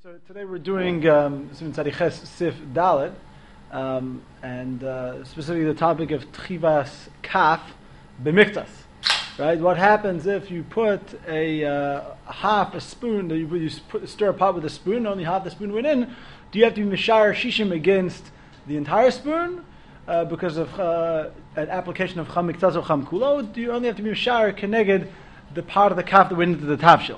So today we're doing Siman Tzadiches Sif Dalet, and specifically the topic of Tchivas Kaf B'Miktas. Right? What happens if you put a half a spoon, stir a pot with a spoon, only half the spoon went in? Do you have to be Mishar Shishim against the entire spoon because of an application of Cham Miktas or Cham Kulo? Do you only have to be Mishar Keneged the part of the Kaf that went into the Tavshil?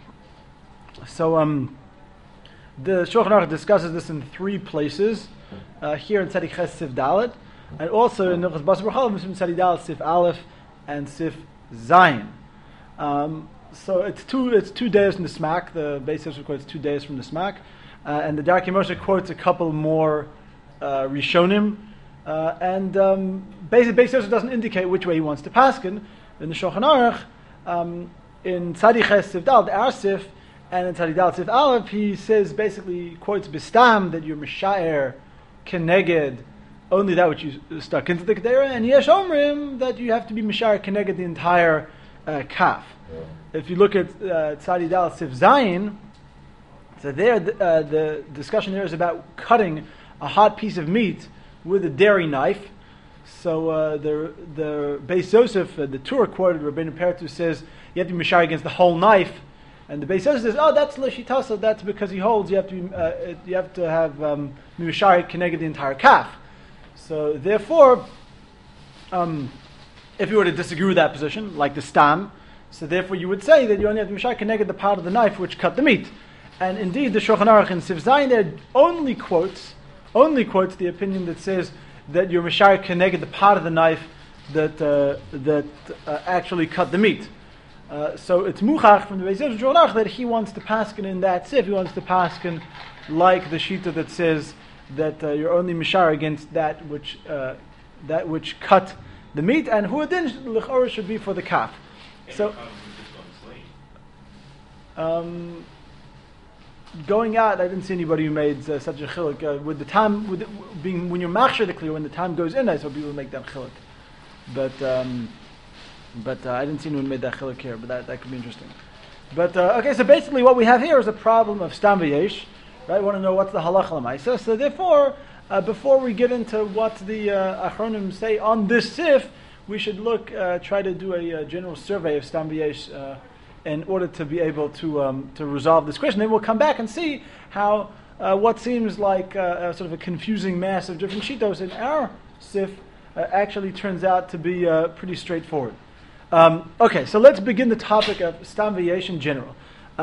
So, the Shulchan Aruch discusses this in three places, here in Tzadik Ches Sif Dalet, and also in Nechas Basar B'Chalom, in Tzadik Dalet Sif Aleph and Sif Zayin. So it's two days from the Smak. The Beis Yosef quotes 2 days from the Smak, and the Darkei Moshe quotes a couple more Rishonim, and basically Beis Yosef doesn't indicate which way he wants to paskin. In the Shulchan Aruch, in Tzadik Ches Sif Dalet, our Sif, and in Tzadik Dalet Sif Aleph, he says, basically quotes Bistam, that you're Mishaer Keneged only that which you stuck into the Kedera, and Yesh Omrim that you have to be Mishaer Keneged the entire Kaf. If you look at Tzadik Dalet Sif Zayin, so there the discussion there is about cutting a hot piece of meat with a dairy knife. So the Beis Yosef, the Torah quoted, Rabbeinu Pertu says, you have to be Mishaer against the whole knife. And the Beis Yosef says, "Oh, that's l'shitasa. That's because he holds you have to have mishari keneged the entire calf." So therefore, if you were to disagree with that position, like the stam, so therefore you would say that you only have to mishari keneged the part of the knife which cut the meat. And indeed, the Shulchan Aruch in Sif Zayin there only quotes the opinion that says that you're mishari keneged the part of the knife that actually cut the meat. So it's muchach from the Beis Yosef Shulchan Aruch that he wants to paskin in that sif. He wants to paskin like the shita that says that you're only mishar against that which cut the meat, and huadin l'chorah should be for the calf. So going out, I didn't see anybody who made such a chiluk with the time being when you're machshir the clear when the time goes in. I saw people make that chiluk, but I didn't see anyone made that chiluk here, but that could be interesting. But okay, so basically what we have here is a problem of stam v'yesh, right? We want to know what's the halacha l'maisa. So therefore, before we get into what the achronim say on this sif, we should try to do a general survey of stam v'yesh in order to be able to resolve this question. Then we'll come back and see how what seems like sort of a confusing mass of different shitos in our sif actually turns out to be pretty straightforward. Okay, so let's begin the topic of stam v'yesh in general.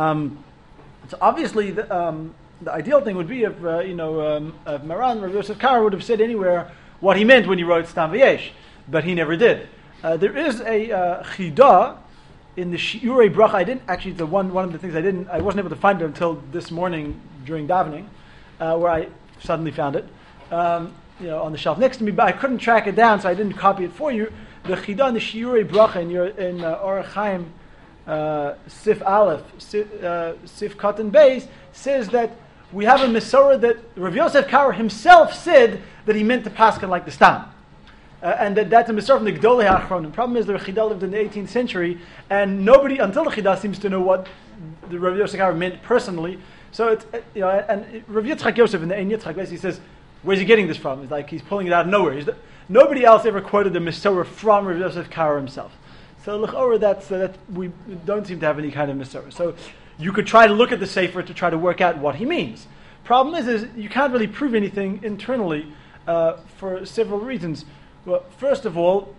So obviously, the ideal thing would be if Maran Rav Yosef Karo would have said anywhere what he meant when he wrote stam v'yesh, but he never did. There is a chida in the Shiurei Bracha. I didn't actually. One of the things I wasn't able to find it until this morning during davening, where I suddenly found it. On the shelf next to me, but I couldn't track it down, so I didn't copy it for you. The Chida in the Shiurei Bracha in Orach Chaim Sif Aleph, Sif Katan Beis, says that we have a Mesorah that Rav Yosef Karo himself said that he meant to paskin like the Stam. And that's a Mesorah from the Gdolei HaAchronim. The problem is the Chida lived in the 18th century, and nobody until the Chida seems to know what the Rav Yosef Karo meant personally. So it's and Rav Yitzchak Yosef in the Ein Yitzchak basically says, where's he getting this from? It's like he's pulling it out of nowhere. Nobody else ever quoted the Mesorah from Rav Yosef Karo himself. So l'chorah, that we don't seem to have any kind of Mesorah. So you could try to look at the Sefer to try to work out what he means. Problem is you can't really prove anything internally for several reasons. Well, first of all,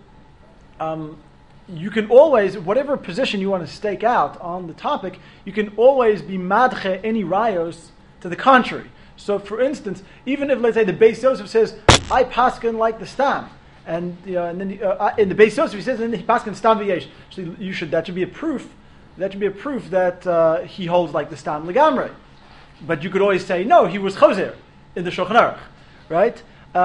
you can always, whatever position you want to stake out on the topic, you can always be madche any rayos to the contrary. So, for instance, even if, let's say, the Beis Yosef says, I paskin like the stam, and then in the Beis Yosef he says, and he paskin stam v'yesh. So that should be a proof. That should be a proof that he holds like the stam legamrei. But you could always say, no, he was choser in the Shulchan Aruch, right?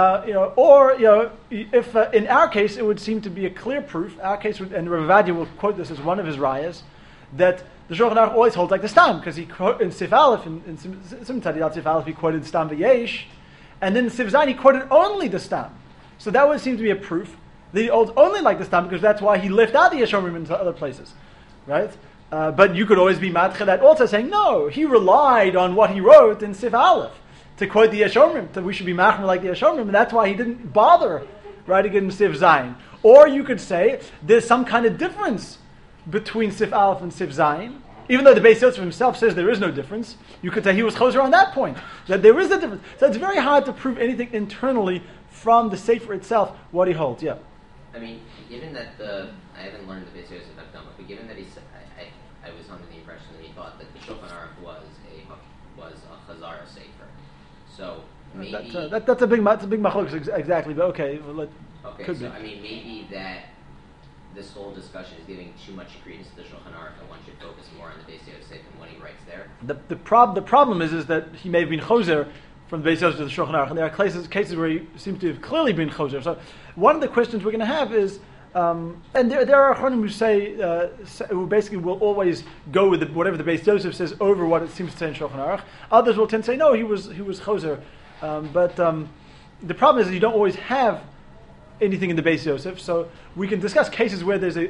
If in our case it would seem to be a clear proof. Our case would, and Rav Avadia will quote this as one of his rayas, that the Shulchan Aruch always holds like the stam, because he in Sif Aleph, in Siman Tzadilat Sif Aleph, he quoted stam v'yesh, and then in Sif Zayin he quoted only the stam. So that would seem to be a proof that he holds only like the stam, because that's why he left out the Yesh Omrim into other places, right? But you could always be matcha that also saying, no, he relied on what he wrote in Sif Aleph to quote the Yeshomrim, that we should be machmer like the Yeshomrim, and that's why he didn't bother writing it in Sif Zayin. Or you could say there's some kind of difference between Sif Aleph and Sif Zayin, even though the Beis Yosef himself says there is no difference. You could say he was choser on that point, that there is a difference. So it's very hard to prove anything internally from the Sefer itself, what he holds. Yeah. I mean, given that I haven't learned the Beis Yosef Hakdama, but given that I was under the impression that he thought that the Shulchan Aruch was a Chazara Sefer. So maybe that's a big machlokes exactly. But okay, could be. I mean, maybe that this whole discussion is giving too much credence to the Shulchan Aruch, and one should focus more on the Beis Yosef and what he writes there. The problem is that he may have been choser from the Beis Yosef to the Shulchan Aruch, and there are cases where he seems to have clearly been choser. So one of the questions we're going to have is, and there are Achronim who say who basically will always go with whatever the Beis Yosef says over what it seems to say in Shulchan Aruch. Others will tend to say no, he was choser, but the problem is that you don't always have anything in the Beis Yosef. So we can discuss cases where there's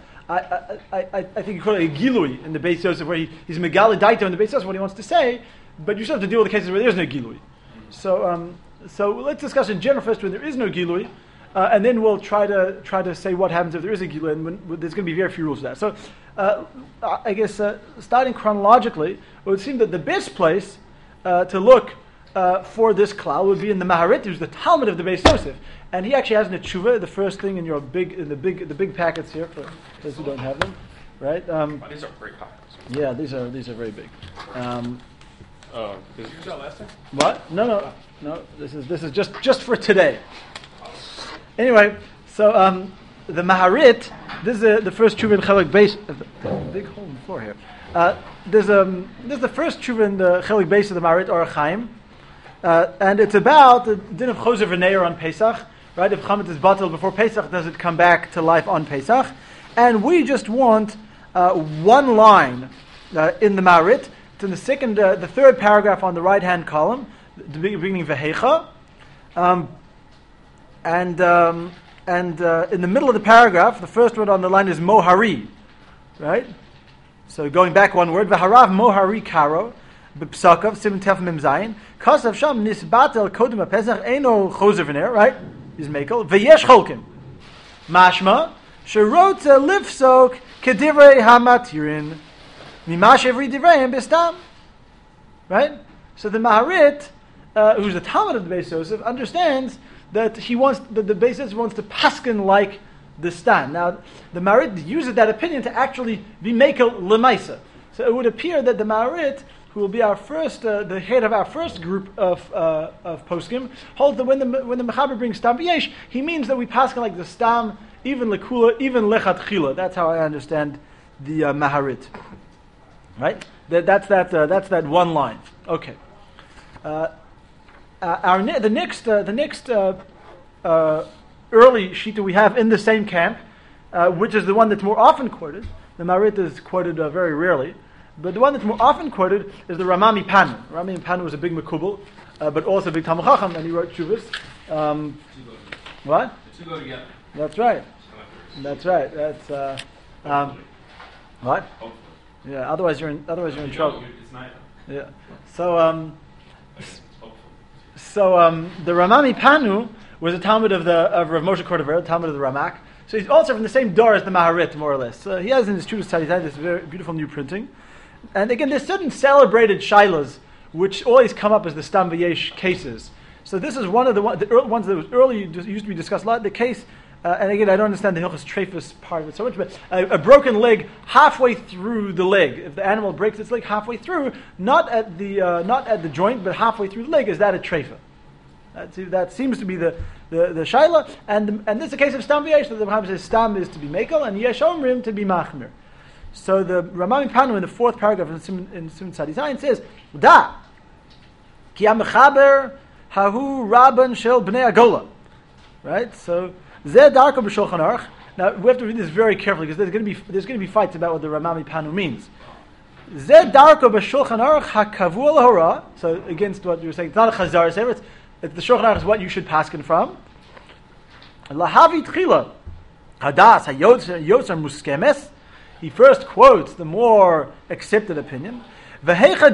I think you call it a gilui in the Beis Yosef, where he's megala daito in the Beis Yosef what he wants to say, but you still have to deal with the cases where there is no gilui. So let's discuss in general first when there is no gilui, and then we'll try to say what happens if there is a gilui, and there's going to be very few rules for that. So I guess starting chronologically, it would seem that the best place to look for this klal would be in the Maharit, who's the Talmud of the Beis Yosef, and he actually has an tshuva, the first thing in your the big packets here for those who don't have them, right? These are great packets. Yeah, these are very big. Did you use that last time? What? No. This is just for today. Anyway, so the Maharit, this is the first tshuva in Chelik Beis. Big hole in the floor here. This is the first tshuva in the Chelik Beis of the Maharit Orach Chaim. And it's about the din of choser v'neir on Pesach, right? If chametz is batel before Pesach, does it come back to life on Pesach? And we just want one line in the Maharit. It's in the third paragraph on the right-hand column, the beginning v'hecha, and in the middle of the paragraph, the first word on the line is mohari, right? So going back one word, v'harav mohari karo. B'psakav simin tef mem zayin kasav sham nisbatel kodem pesach eno choser v'ner, right? He's mekel v'yesh cholkim mashma sherotza lifsok kedivrei hamatirin mimash every divreim bestam, right? So the Maharit, who's the Talmud of the Beis Yosef, understands that the Beis Yosef wants to paskin like the stan. Now the Maharit uses that opinion to actually be mekel lemaisa. So it would appear that the Maharit, who will be our first, the head of our first group of poskim, holds that when the Mechaber brings stam b'yesh, he means that we pass like the stam, even lekula, even lechatchila. That's how I understand the Maharit. Right? That's that one line. Okay. The next early shita we have in the same camp, which is the one that's more often quoted. The Maharit is quoted very rarely. But the one that's more often quoted is the Ramami Panu. Ramami Panu was a big Makubal, but also a big Talmud Chacham, and he wrote Shuvas. What? The two go together. That's right. That's what? Hopefully. Yeah. Otherwise you're in trouble. It's neither. Yeah. So the Ramami Panu was a Talmud of Rav Moshe Cordovero, Talmud of the Ramak. So he's also from the same door as the Maharit, more or less. He has in his Shuvas Tzadidai this very beautiful new printing. And again, there's certain celebrated shilas which always come up as the Stam V'yesh cases. So this is one of the ones that was early used to be discussed a lot. The case, and again, I don't understand the Hilchos Treifus part of it so much, but a broken leg halfway through the leg. If the animal breaks its leg halfway through, not at the joint, but halfway through the leg, is that a treifa? That seems to be the shaila, and this is a case of Stam V'yesh. So the Rebbe says Stam is to be mekel, and Yesh Omrim to be machmir. So the Ramami Panu in the fourth paragraph in Siman Tzadi Zayin says, Da ki amechaber hahu rabban shel bnei agola. Right? So zeh darko b'shulchan aruch. Now we have to read this very carefully because there's going to be fights about what the Ramami Panu means. Zeh darko b'shulchan aruch hakavu lahora. So against what you were saying, it's not a chazar sefer. It's the shulchan aruch is what you should paskin from. Lahavi tchila hadas hayotzer muskemes. he first quotes the more accepted opinion. But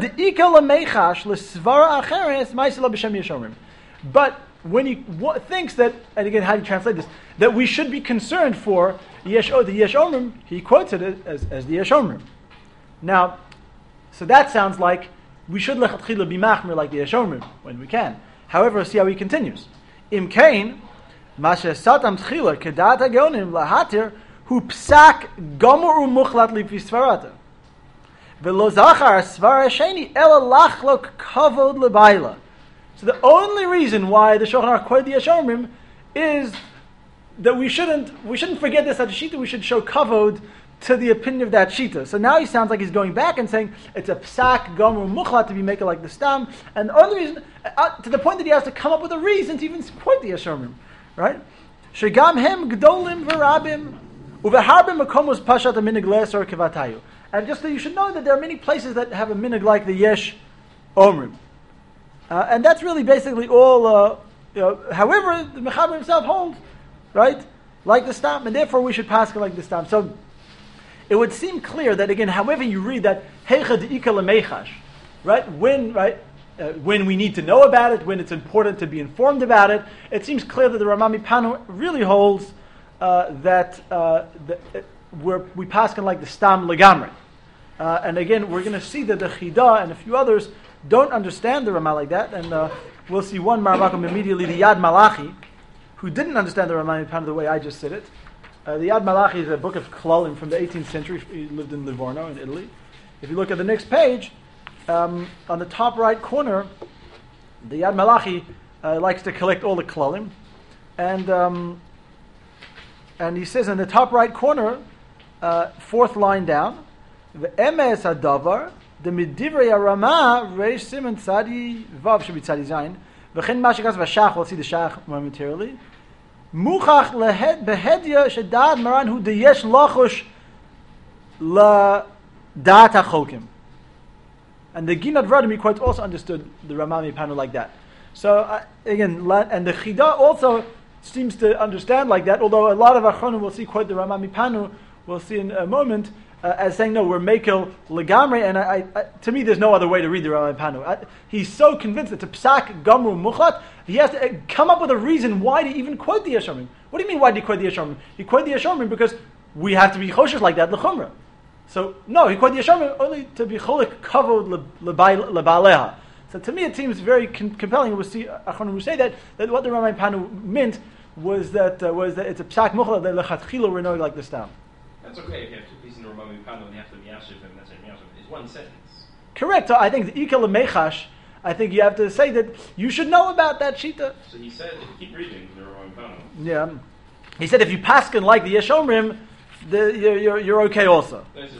when he thinks that, and again, how do you translate this? That we should be concerned for the Yesh Omrim, he quotes it as the Yesh Omrim. Now, so that sounds like we should lechatchila be machmir like the Yesh Omrim when we can. However, see how he continues. Im kain, mashe satam tchila kedat hageonim lahatir hu psak gomor umuchlat lipi svarata. V'lo zachar svara sheni ela lachlok kavod lebayla. So the only reason why the Shulchan Aruch quoted the Yesh Omrim is that we shouldn't forget this at the shita. We should show kavod to the opinion of that shita. So now he sounds like he's going back and saying it's a psak gomer muchlat to be making like the stam, and the only reason to the point that he has to come up with a reason to even quote the Yesh Omrim, right? Shegam hem gdolim v'rabim uveharbim makomos pashat aminig le'asor kevatayu. And just so you should know that there are many places that have a minig like the Yesh Omrim. And that's really basically all, however, the Mechaber himself holds, right, like the stam, and therefore we should pass like the stam. So it would seem clear that, again, however you read that, Heicha de'ika lemechash, right, when we need to know about it, when it's important to be informed about it, it seems clear that the Rama Mipano really holds that we pass like the stam legamri. And again, we're going to see that the Chida and a few others don't understand the Ramah like that, and we'll see one Maravakim immediately, the Yad Malachi, who didn't understand the Ramah the way I just said it. The Yad Malachi is a book of Klalim from the 18th century. He lived in Livorno in Italy. If you look at the next page, on the top right corner, the Yad Malachi likes to collect all the Klalim, and he says in the top right corner, fourth line down, the Emes Hadavar, the Midivrei Rama Reish Simon Tzadi Vav should be Tzadi Zayin. V'chen Mashikas V'Shach. We'll see the Shach momentarily. Muchach lehed behedya shedad Maran hu deyesh lachush la dat hachokim. And the Ginat Vradimi quote also understood the Ramah Mipano like that. So again, and the Chida also seems to understand like that. Although a lot of Achronim will see quote the Ramah Mipano. We'll see in a moment. As saying, no, we're Mekel Legamre, and to me there's no other way to read the Ramah Mipano. He's so convinced it's a Psak Gamru Muchlat, he has to come up with a reason why to even quote the Yesh Omrim. What do you mean, why did he quote the Yesh Omrim? He quoted the Yesh Omrim because we have to be choshesh like that, l'chumra. So, no, he quoted the Yesh Omrim only to be cholik kavod lebaleha. So to me it seems very compelling. We'll see Achronim who say that what the Ramah Mipano meant was that it's a Psak Muchlat, that lechatchila we're knowing like the stam. That's okay if you have two pieces in a Ramah Mipano and you have to be Yashiv and that's Yashiv. It's one sentence. Correct. So I think the Ika Lemechash, I think you have to say that you should know about that Shita. So he said, if you keep reading the Ramah Mipano. Yeah. He said if you paskin like the Yesh Omrim, you're okay also.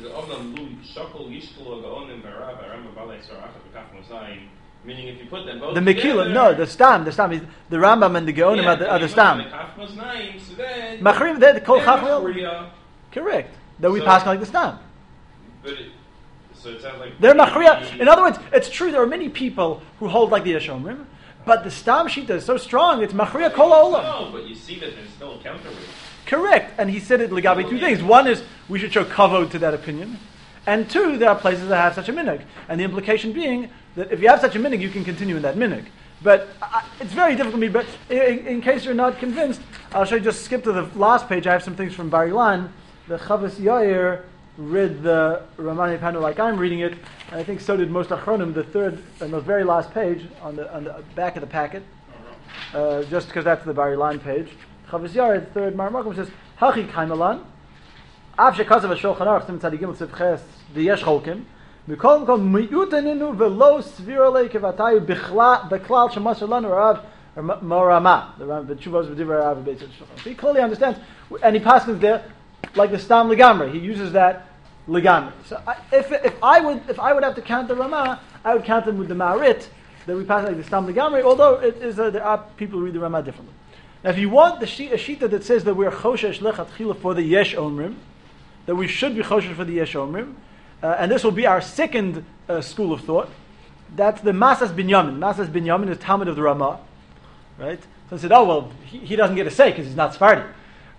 Meaning if you put them both the Mekila, no, the Stam, the Rambam and the Geonim are the Stam. Machrim, they're called Chachmil. Correct. That we pass like the Stam. So it sounds like they're Machriya. In other words, it's true there are many people who hold like the Yesh Omrim, but the Stam Shita is so strong, it's Machriya Kol Olam. No, but you see that there's still a counterweight. Correct. And he said it Ligabi two things. One is we should show kavod to that opinion. And two, there are places that have such a minig. And the implication being that if you have such a minig, you can continue in that minig. But it's very difficult for me, but in case you're not convinced, I'll show you, just skip to the last page. I have some things from Bar Ilan. The Chavas Yair read the Ramah Mipano like I'm reading it, and I think so did most Achronim, the third and the very last page on the back of the packet, just because that's the Bar Ilan page. Chavas Yair, the third Marmakum, says, Hachi Kaimalan, Av Shekazav HaShulchan Aruch, Sim Tzadi Gimel Tzivches, V'yesh Cholkim, Mikol Kol Miyutaninu V'lo Svira Le Kevatayu B'klal Shemasar Lanu Rav Morama. The Tshuvos V'divrei Rav B'Beit Shulchan. So he clearly understands, and he passes there like the Stam Legamri. He uses that Legamri. So if I would have to count the Ramah, I would count them with the Ma'arit that we pass like the Stam Legamri. Although it is there are people who read the Ramah differently. Now, if you want a shita that says that we're choshesh lechatchila for the Yesh Omrim, that we should be choshesh for the Yesh Omrim, and this will be our second school of thought. That's the Masas Binyamin. Masas Binyamin is Talmud of the Ramah, right? So I said, oh well, he doesn't get a say because he's not Sephardi,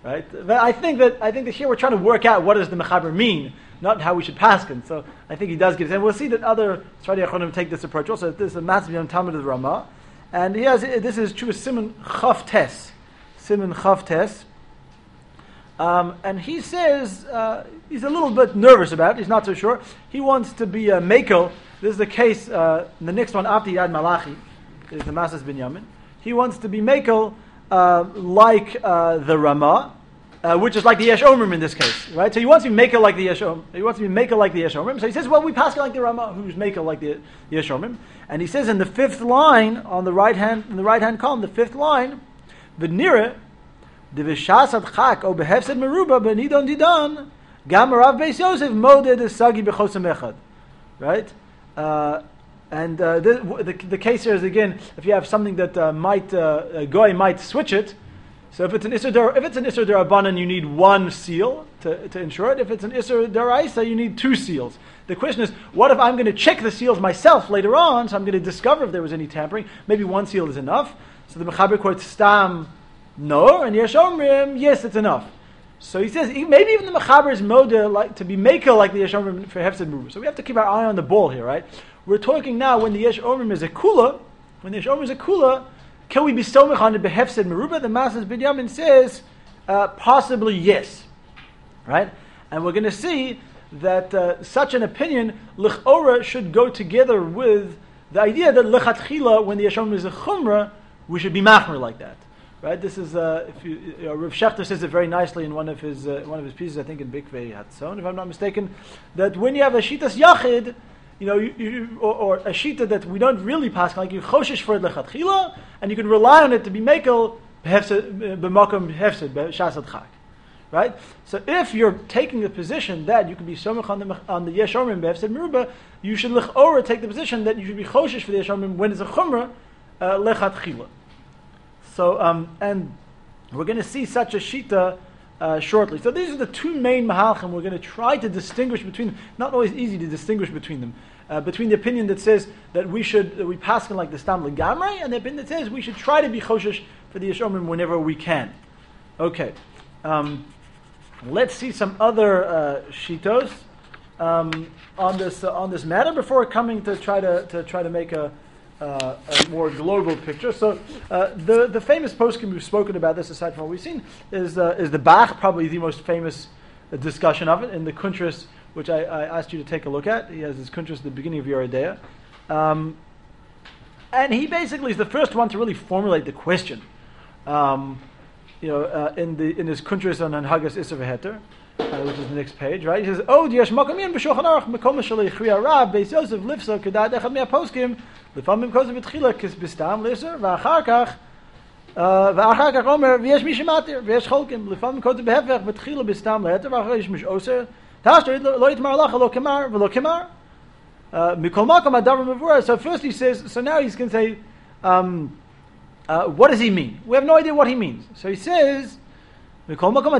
right? But I think that here we're trying to work out what does the Mechaber mean, not how we should paskin. So I think he does give it. And we'll see that other Sfardi Achronim take this approach also. This is a massive Yom Talmud of the Ramah. And he has, this is true Simon Chav Tes. Simon Chav Tes. And he says, he's a little bit nervous about it, he's not so sure. He wants to be a Mekel. This is the case, the next one after Yad Malachi, is the Masas Binyamin. He wants to be Mekel like the Ramah, which is like the Yesh Omrim in this case, right? So he wants to be Mekel like the Yesh Omrim. He wants to be Mekel like the Yesh Omrim. So he says, well, we pass like the Ramah, who's Mekel like the Yesh Omrim. And he says in the fifth line, on the right hand column, the fifth line, V'nira, the V'shasad Chak, o behefsed meruba, b'nidon didan, gam Rav Beis Yosef, moded sagi b'chosam echad. Right? The case here is, again, if you have something that a goy might switch it. So if it's an Isser Derabanan, you need one seal to ensure it. If it's an Isser Deraisa, you need two seals. The question is, what if I'm going to check the seals myself later on, so I'm going to discover if there was any tampering? Maybe one seal is enough. So the Mechaber quotes Stam, no, and Yesh Omrim, yes, it's enough. So he says, maybe even the Mechaber is Moda like, to be Mekel like the Yesh Omrim for Hefsed Meruba. So we have to keep our eye on the ball here, right? We're talking now when the Yesh Omrim is a Kula, can we be somech on the behefsed meruba? The Masas Binyamin says possibly yes, right? And we're going to see that such an opinion l'chora should go together with the idea that lechatchila, when the Yesh Omrim is a chumrah, we should be machmer like that, right? This is Rav Shechter says it very nicely in one of his pieces, I think in Bikvei Hatzon, if I'm not mistaken, that when you have a shitas yachid, or a shita that we don't really pass, like you choshish for it lechatchila, and you can rely on it to be mekel b'makom hefsed b'shasad chak, right? So if you're taking the position that you can be somech on the Yesh Omrim b'hefsed meruba, you should lechora take the position that you should be choshish for the Yesh Omrim when it's a chumrah lechatchila. So and we're going to see such a shita shortly. So these are the two main mahalchim. We're going to try to distinguish between them. Not always easy to distinguish between them. Between the opinion that says that we pass like the Stam Legamrei, and the opinion that says we should try to be choshesh for the Yesh Omrim whenever we can. Okay. Let's see some other shitos on this matter before coming to try to make a more global picture. So the famous poskim we've spoken about this, aside from what we've seen, is the Bach, probably the most famous discussion of it in the Kuntras, which I asked you to take a look at. He has his Kuntras at the beginning of Yeridea. And he basically is the first one to really formulate the question. In his Kuntras on Hanhagas Isser V'Heter, which is the next page, right? He says, "Oh, Yesh Makom Yin b'Shulchan Aruch Mekom Shalei Chriya Rab Beis Yosef Lifsa Kedad Echad Me'Aposkim Lefamim Kosev B'Tchila Kis B'Stam L'Isser V'Achar Kach Omer V'Yesh Mishimatir V'Yesh Cholkim Lefamim Kosev B'Hefech B'Tchila B'Stam L'Heter V'Achar Yesh Mish Oser Tashter Lo Yitmar Lacha Lo Kemar V'Lo Kemar Mikol Makom Adavar Mevurah." So first he says, so now he's going to say, what does he mean? We have no idea what he means. So he says, so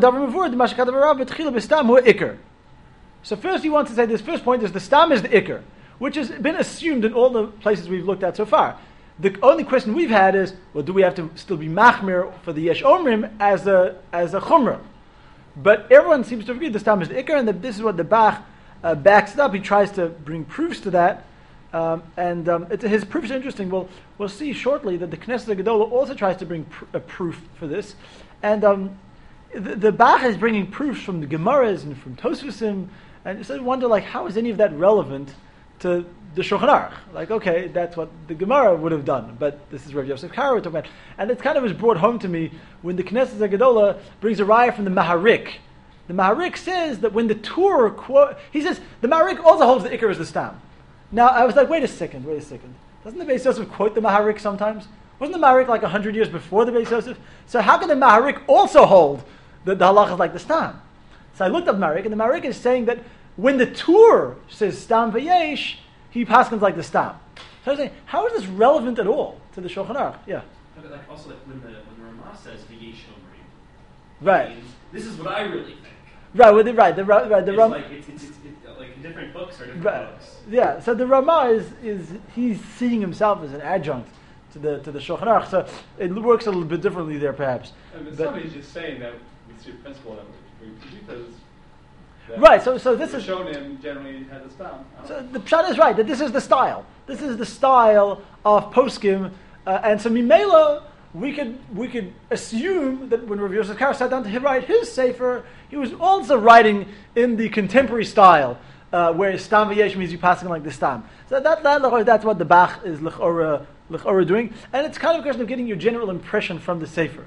first he wants to say this first point is the stam is the ikr, which has been assumed in all the places we've looked at so far. The only question we've had is, well, do we have to still be machmir for the Yesh Omrim as a chumrah? But everyone seems to agree the stam is the ikr, and this is what the Bach backs it up. He tries to bring proofs to that. His proofs are interesting. We'll see shortly that the Knesset Gedolah also tries to bring a proof for this. And the Bach is bringing proofs from the Gemaras and from Tosfosim, and so I wonder, how is any of that relevant to the Shulchan Aruch? Okay, that's what the Gemara would have done, but this is Rav Yosef Karo we're talking about. And it kind of was brought home to me when the Knesset Gedolah brings a raya from the Maharik. The Maharik says that when the Tur he says, the Maharik also holds the Iker as the Stam. Now, I was like, wait a second. Doesn't the Beis Yosef quote the Maharik sometimes? Wasn't the Maharik 100 years before the Beis Yosef? So how can the Maharik also hold the halach is like the Stam? So I looked up Maharik, and the Maharik is saying that when the Tur says Stam v'yesh, he paskins like the Stam. So I was saying, how is this relevant at all to the Shulchan Aruch? Yeah. But also when the Ramah says v'yesh omrim, right? This is what I really think. Right. The Ramah. It's different books are different books. Yeah. So the Ramah is he's seeing himself as an adjunct to the Shulchan Aruch. So it works a little bit differently there, perhaps. But somebody's just saying that with see a principle that we Pshitas. Right, so this is Rishonim generally has a stam. So the pshat is right that this is the style. This is the style of poskim, and so mimela we could assume that when Rav Yosef Karo sat down to write his sefer, he was also writing in the contemporary style, where stam v'yesh means you passing like the stam. So that's what the Bach is l'chora doing, and it's kind of a question of getting your general impression from the sefer.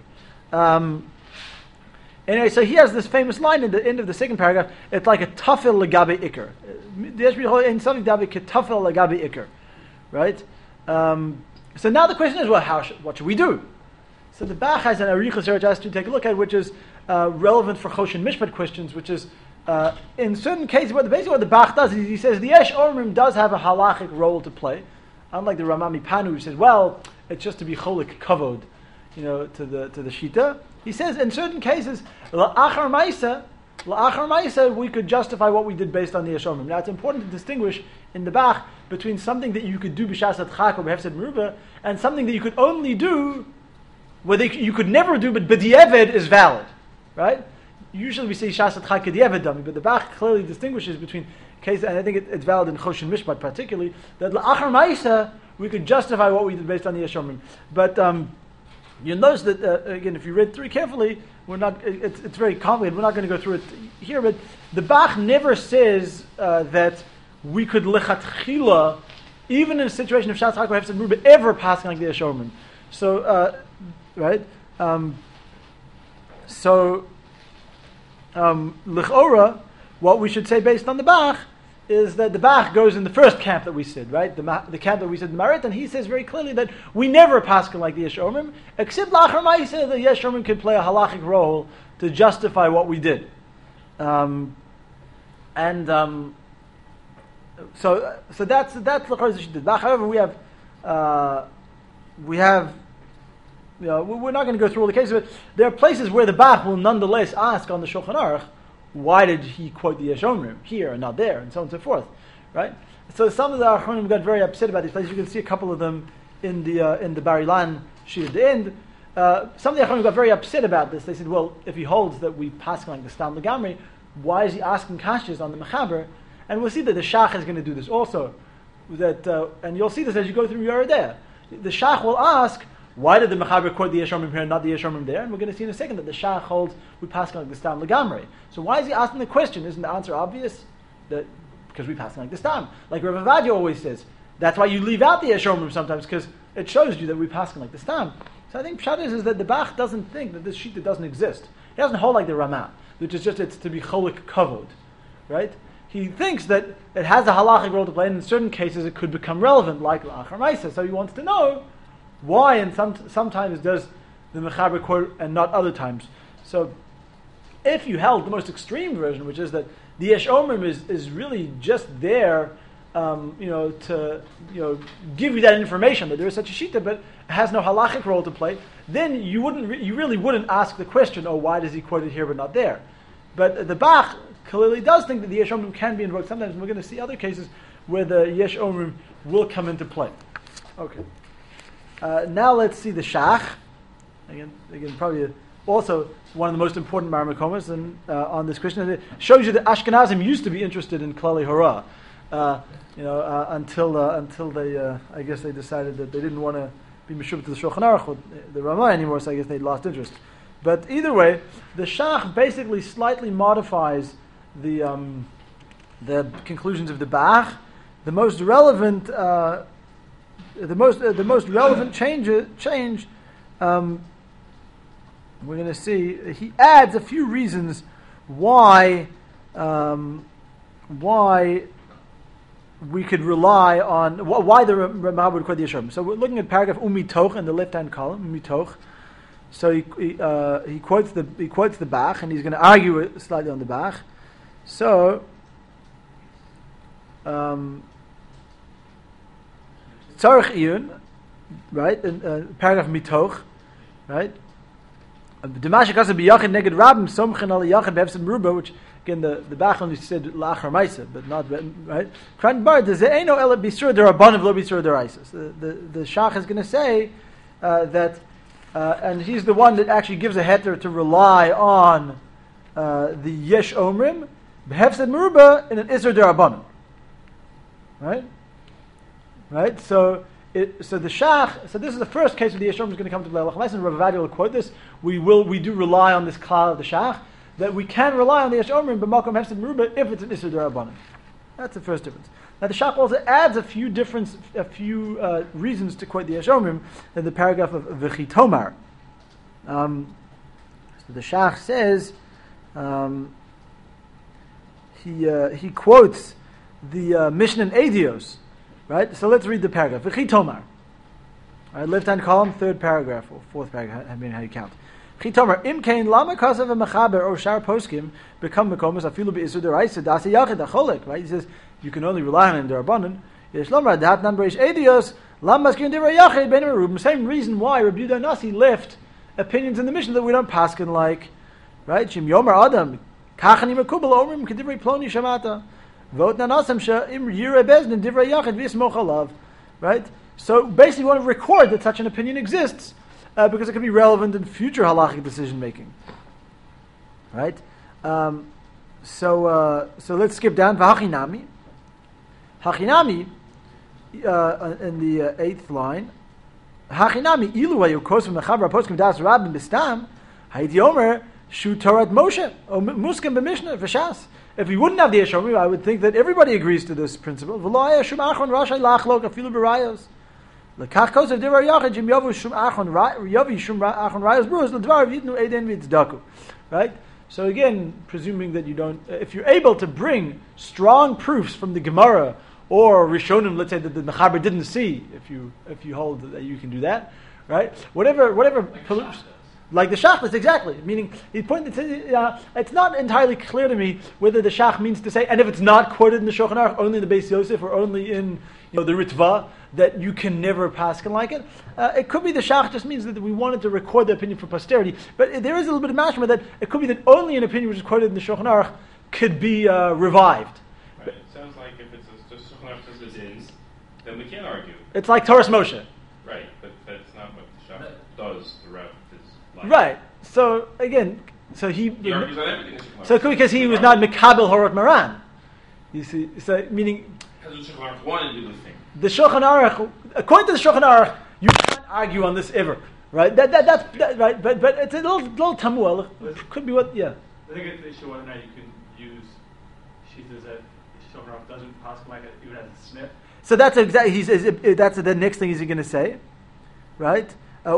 Anyway, so he has this famous line in the end of the second paragraph. It's like a tafel legabe ikr. In something dabe ketafel legabe ikr, right? So now the question is, well, what should we do? So the Bach has an arichos here which has to take a look at, which is relevant for Choshen Mishpat questions, which is in certain cases, basically what the Bach does is he says the Yesh Omrim does have a halachic role to play, unlike the Ramami Panu who says, well, it's just to be cholik kavod, to the shita. He says in certain cases, la'achar ma'isa, we could justify what we did based on the Yesh Omrim. Now it's important to distinguish in the Bach between something that you could do b'shas adchak or b'hefsed meruba and something that you could only do where you could never do, but b'di'eved is valid, right? Usually we say shas adchak b'di'eved dami, but the Bach clearly distinguishes between cases, and I think it's valid in Choshen Mishpat particularly, that la'achar ma'isa we could justify what we did based on the Yesh Omrim. But you'll notice that again, if you read through carefully, it's very complicated. We're not going to go through it here, but the Bach never says that we could lechatchila, even in a situation of shas hakol hefsed meruba, ever passing like the Yesh Omrim. So, right? L'chora, what we should say based on the Bach is that the Bach goes in the first camp that we said, right? The camp that we said, the Marit, and he says very clearly that we never pass like the Yesh Omrim, except L'achar Ma'aseh, the Yesh Omrim could play a halachic role to justify what we did. So that's L'chora Zishit Bach. However, we're not going to go through all the cases, but there are places where the Bach will nonetheless ask on the Shulchan Aruch, why did he quote the Yesh Omrim here and not there, and so on and so forth, right? So some of the Achronim got very upset about these places. You can see a couple of them in the Bar Ilan Shir at the end. Some of the Achronim got very upset about this. They said, well, if he holds that we pass like the Stam Legamri, why is he asking kashas on the Mechaber? And we'll see that the Shach is going to do this also. And you'll see this as you go through Yerideh. The Shach will ask, why did the Mechaber quote the Yesh Omrim here and not the Yesh Omrim there? And we're going to see in a second that the Shach holds we pass like the Stam Legamri. So why is he asking the question? Isn't the answer obvious? That because we pass like the Stam. Like Rav Avadia always says, that's why you leave out the Yesh Omrim sometimes, because it shows you that we pass like the Stam. So I think Pshat is that the Bach doesn't think that this Shita doesn't exist. He doesn't hold like the Ramah, which is just it's to be cholik kavod, right? He thinks that it has a halachic role to play, and in certain cases it could become relevant, like l'achar ma'aseh. So he wants to know why, and sometimes does the Mechaber quote and not other times. So, if you held the most extreme version, which is that the Yesh Omrim is really just there, to give you that information that there is such a shita, but it has no halachic role to play, then you really wouldn't ask the question, oh, why does he quote it here but not there? But the Bach clearly does think that the Yesh Omrim can be invoked sometimes, and we're going to see other cases where the Yesh Omrim will come into play. Okay. Now let's see the Shach. Again, probably also one of the most important Marmakomas and on this question. It shows you that Ashkenazim used to be interested in Klali Hora, until they, I guess they decided that they didn't want to be Meshuvah to the Shulchan Aruch with the Ramah anymore, so I guess they lost interest. But either way, the Shach basically slightly modifies the conclusions of the Bach. The most relevant change we're going to see. He adds a few reasons why we could rely on why the Ramah would quote the Yesh Omrim. So we're looking at paragraph Umitoch in the left-hand column. Umitoch. So he quotes the Bach, and he's going to argue it slightly on the Bach. So. Tzarech Iyun, right? In paragraph Mitoch, right? Demashik Asa b'Yachid neged Rabim Somchen al Yachid b'Hefsed Meruba, which again the Bach only said L'achar Ma'aseh, but not right. Kran Bar does Eino Ela Bisur Derabanan V'lo Bisur Deraisos. The Shach is going to say that and he's the one that actually gives a heter to rely on the Yesh Omrim, Behefsed Meruba, in an Isser Derabanan. Right? Right? So the Shach, so this is the first case where the Yesh Omrim is going to come to Leilach Lais, and Rav Avadia will quote this. We do rely on this klal of the Shach, that we can rely on the Yesh Omrim, B'makom Hefsed Meruba, if it's an Isser Derabanan. That's the first difference. Now the Shach also adds a few reasons to quote the Yesh Omrim in the paragraph of V'chi Tomar. So the Shach says, he quotes the Mishnah in Edios, right? So let's read the paragraph. V'chi Tomar. Right, left-hand column, third paragraph, or fourth paragraph, I mean how you count. V'chi Tomar, Im kein lama kasav v'mechaber or shar poskim become mekomas afilu be'isur deraisa dasi yachid acholek, right? He says, you can only rely on him derabanan. Yesh lomar dat nan breish Edios lama skin divrei yachid ben merubim. Same reason why Rabbi Yehuda Nasi left opinions in the Mishnah that we don't paskin like, right? Shim yomer adam kachani mekubel omrim kedivrei ploni shamata vot nanasam she'im yireh bezdin divrei yachid v'yismoch alav, right? So basically, we want to record that such an opinion exists because it can be relevant in future halachic decision making, right? So let's skip down. V'hachinami, hachinami in the 8th line. Hachinami ilu ayu kosem mechaber poskim das rabbim bistam hayid yomer shu Torah Moshe or muskim b'mishnah v'shas. If we wouldn't have the Yesh Omrim, I would think that everybody agrees to this principle. V'lo haya shum achron rashay lachlok afilu b'rayos. L'kach kosem divrei yachid jim yavu shum achron rayos brus l'dvar yitnu eden v'tzdaku. Right. So again, presuming that you don't, if you're able to bring strong proofs from the Gemara or Rishonim, let's say that the Mechaber didn't see, if you hold that you can do that, right? Whatever, like the Shach does, exactly. Meaning, it's not entirely clear to me whether the Shach means to say, and if it's not quoted in the Shulchan Aruch, only in the Beis Yosef or only in the Ritva, that you can never paskin like it. It could be the Shach just means that we wanted to record the opinion for posterity, but there is a little bit of mashma that it could be that only an opinion which is quoted in the Shulchan Aruch could be revived. Right. It sounds like if it's just Shulchan Aruch as it is, then we can't argue. It's like Torah Moshe. Right, but that's not what the Shach does throughout his life. Right. So again, he argues on everything. So it could be because he was not Mekabel Horot Maran. You see, so meaning because the Shulchan Aruch wanted to do this thing. The Shulchan Aruch, according to the Shulchan Aruch, you can't argue on this ever, right? That's right, but it's a little tamuel. Could be what, yeah. I think it's the issue whether or not you can use sheetahs that Shulchan Aruch doesn't paskin like it even as a snip. So that's exactly. He says that's the next thing he's going to say, right?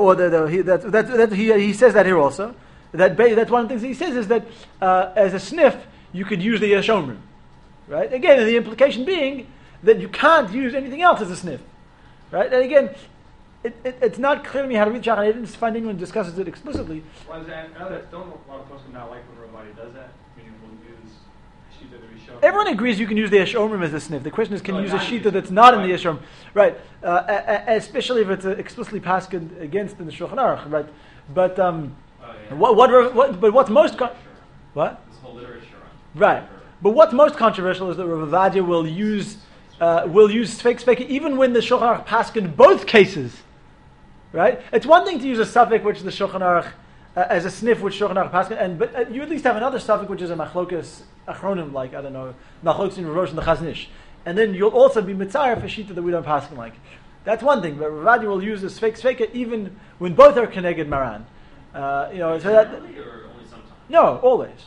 He says that here also. That's one of the things he says is that as a sniff you could use the Yesh Omrim, right? Again, the implication being that you can't use anything else as a sniff, right? And again, it's not clear to me how to read Shach. I didn't find anyone discusses it explicitly. Well, I know that don't a lot of poskim not like when Rabbi does that, meaning we'll use sheetah that we show. Everyone agrees you can use the Yesh Omrim as a sniff. The question is, can you use a sheetah that's not in the Yesh Omrim, right? Especially if it's explicitly paskin against in the Shulchan Aruch, right? But what's most what? This whole literature on. Right. But what's most controversial is that Rav Avadia will use Sfeik even when the Shulchan Aruch paskin both cases. Right? It's one thing to use a suffix which the Shulchan Aruch as a sniff which Shulchan Aruch paskin, but you at least have another suffix which is a machlokas achronim, like I don't know, machlokas in Rosh and the Chaznish, and then you'll also be mitzayir for shita that we don't paskin like. That's one thing. But Rav Avadia will use the Sfeik even when both are keneged maran. So that. Or only sometimes? No, always.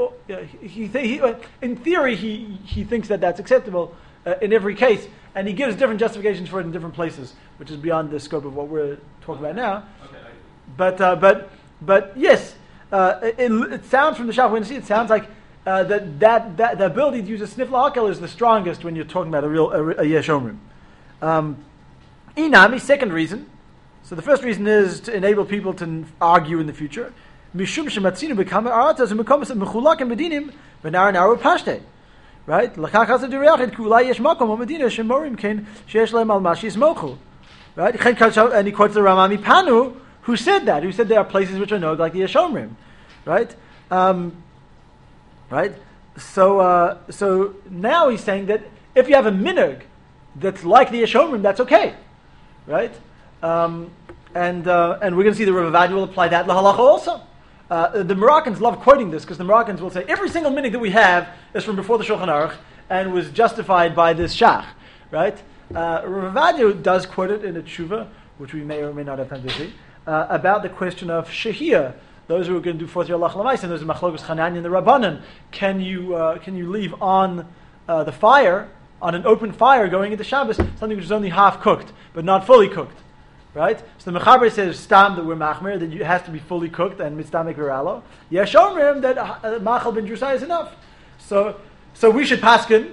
In theory, he thinks that that's acceptable in every case, and he gives different justifications for it in different places, which is beyond the scope of what we're talking about now. Okay. But yes, it sounds from the Shach when you see it sounds like that the ability to use a sniff la'akel is the strongest when you're talking about a Yesh Omrim. Inami, second reason. So the first reason is to enable people to argue in the future. Mishum shematzinu b'kamer aratas u'mekomas mechulakim b'dinim v'nar naru pashte. Right? L'chach hasav d'riyachid k'ulai yesh makom ha'medina shemorim kein sheyesh lehem al mashi yismochu. Right? And he quotes the Ramami Panu, who said there are places which are known like the Yesh Omrim. Right? Right? So now he's saying that if you have a minhag that's like the Yesh Omrim, that's okay. Right? And we're going to see the Rav Ovadia will apply that lahalacha also. The Moroccans love quoting this because the Moroccans will say every single minute that we have is from before the Shulchan Aruch and was justified by this shach, right? Rav Ovadia does quote it in a tshuva, which we may or may not have time to see, about the question of shehiyah. Those who are going to do fourth year halacha l'maisa, and those are machlokes Chananya and the Rabbanan. Can you leave on the fire, on an open fire going into Shabbos, something which is only half cooked but not fully cooked? Right? So the Mechaber says stam that we're machmer, that it has to be fully cooked and mitzamek viralo. Yesh omrim that machal ben drusai is enough. So we should paskin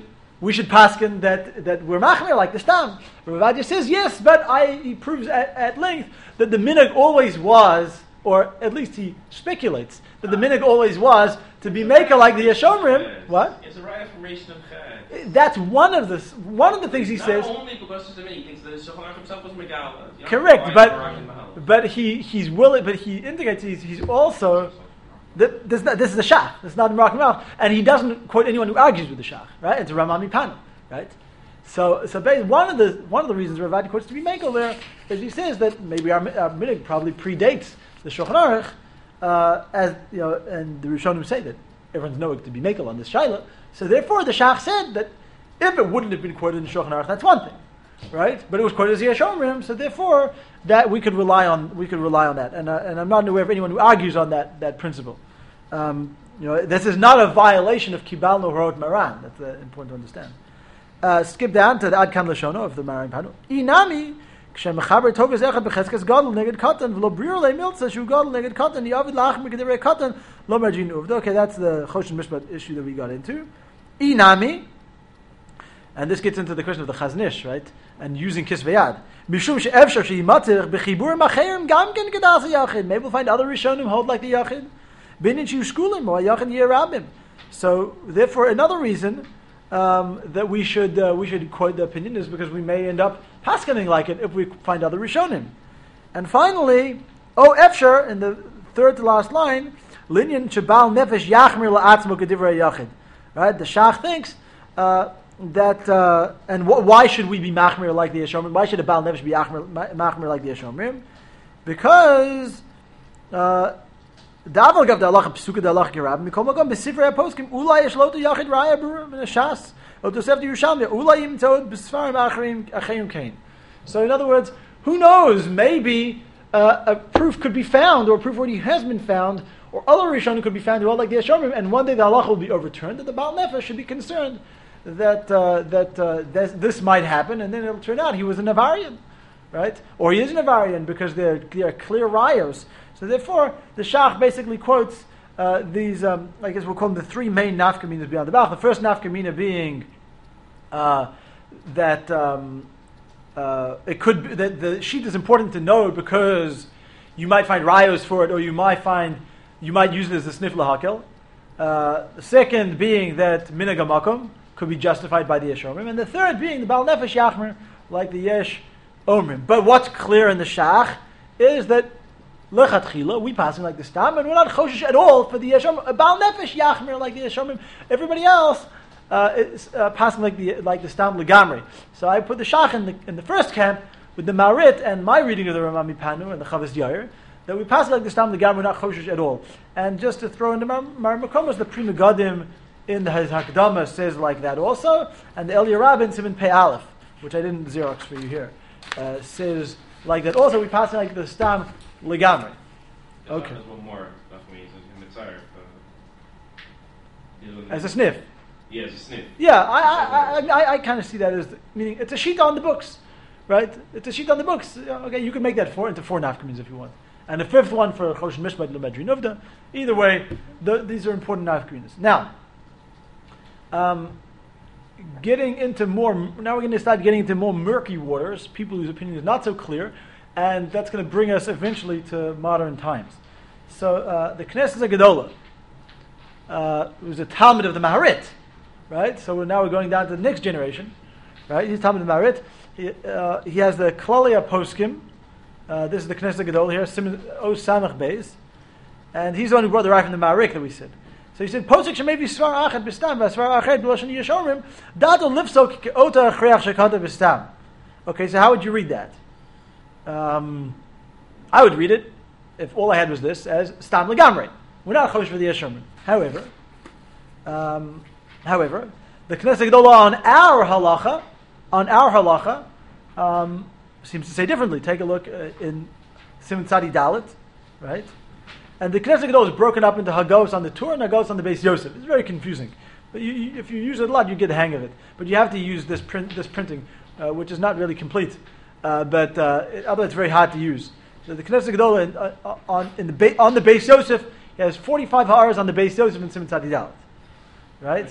that we're machmer like the stam. Rav Ovadia says yes, but he proves at length that the minhag always was, or at least he speculates that the minhag always was to be maker like the Yesh omrim. What? It's a right affirmation of Chad. That's one of the things he says. Not only because it's a minhag, he thinks that the Shulchan Aruch himself was Megala. Correct, but he's willing. But he indicates he's also this is the shach. It's not the Moroccan mouth, and he doesn't quote anyone who argues with the shach. Right? It's a Ramami Panu. Right? So one of the reasons Rav Ovadia quotes to be Mekel there is he says that maybe our minhag probably predates the Shulchan Aruch, as you know, and the Rishonim say that everyone's knowing to be Mekel on this shaila. So therefore, the shach said that if it wouldn't have been quoted in the Shulchan Aruch, that's one thing. Right, but it was quoted as Yesh Omrim, so therefore that we could rely on that, and I'm not aware of anyone who argues on that principle. This is not a violation of Kibal Nohorot Maran. That's important to understand. Skip down to the Ad Kan Lashono of the Maran Panu. Inami כשמחבר טוב אחד בחזקת גדול נגד קטן ולא בריר להם מילצה שהוא גדול נגד קטן יעבוד להחמיר כדברי קטן לא מרג'ין עובדו. Okay, that's the Choshen Mishpat issue that we got into. Inami. And this gets into the question of the Chaznish, right? And using Kisveyad. Mishum she'efshar she'imatich b'chibur machayim gam ken gedas yachid. Maybe we'll find other Rishonim hold like the Yachid. Binin shu shkulim or Yachid yirabim. So, therefore, another reason that we should quote the opinion is because we may end up paskening like it if we find other Rishonim. And finally, efshar in the third to last line, linyan shebal nefesh yachmir la'atzmo kedivrei Yachid. Right? The Shach thinks. Why should we be machmir like the Yesh Omrim? Why should a Baal Nefesh be machmir like the Yesh Omrim? Because the Aval Gav the Allah Psuka the Allah Gerab Mikom Magam Besifrei Poskim Ulai Yeshlotu Yachid Raya Burim in a Shas Otosef the Yerushalmi Ulai Yim Tod Besfarim Achayim Kain. So in other words, who knows? Maybe a proof could be found, or a proof already has been found, or other Rishonim could be found who are like the Yesh Omrim, and one day the Allah will be overturned, and the Baal Nefesh should be concerned that this might happen, and then it'll turn out he was a Navarian, right? Or he is a Navarian because they're clear rayos. So therefore, the Shach basically quotes these, I guess we'll call them the three main nafkaminas beyond the Bach. The first nafkamina being that it could be, that the sheet is important to know because you might find rayos for it, or you might use it as a snif lahakel. The second being that minhag hamakom could be justified by the Yesh Omrim, and the third being the Baal Nefesh Yachmer, like the Yesh Omrim. But what's clear in the Shach is that lechatchila we passing like the Stam, and we're not choshesh at all for the Yesh Omrim. Baal Nefesh Yachmer like the Yesh Omrim. Everybody else is passing like the Stam legamri. So I put the Shach in the first camp with the Marit and my reading of the Ramami Panu and the Chavos Yair, that we pass like the Stam legamri, we're not choshesh at all. And just to throw in the Mar Makomos, the Pri Megadim in the Hakdama says like that also, and the Elia Rabin Simon Pei Aleph, which I didn't Xerox for you here, says like that also. We pass it like the Stam Legamri. Okay. There's one more stuff me in the Tzar. As a sniff. Yeah, as a sniff. Yeah, I kind of see that as meaning it's a sheet on the books, right? It's a sheet on the books. Okay, you can make that into four nafkamins if you want. And the fifth one for Choshen Mishpat L'Medri Nuvda. Either way, these are important nafkaminas. Now, getting into more, now we're going to start getting into more murky waters, people whose opinion is not so clear, and that's going to bring us eventually to modern times. So the Knesset Gedolah was a Talmud of the Maharit, right? So we're going down to the next generation, right? He's Talmud of the Maharit. He has the Klalia Poskim. This is the Knesset Gedolah here, Simon O Samach Beis, and he's the one who brought the right from the Maharik that we said. So he said, "Posik shemayvi svar achet b'stam, v'svar achet b'loshen Yesh Omrim, dato lifsok ke'ota achreach shekata b'stam." Okay, so how would you read that? I would read it, if all I had was this, as Stam Legamre. We're not Chosh for the Yesh Omrim. However, the Knesset Gedolah on our halacha, seems to say differently. Take a look in Siman Tzadi Dalet, right? And the Knesset Gedolah is broken up into Hagos on the Tur and Hagos on the Beis Yosef. It's very confusing. But if you use it a lot, you get the hang of it. But you have to use this printing, which is not really complete. Although it's very hard to use. So the Knesset Gedolah on the Beis Yosef has 45 ha'aras on the Beis Yosef in Siman Tzadi Dalet, right?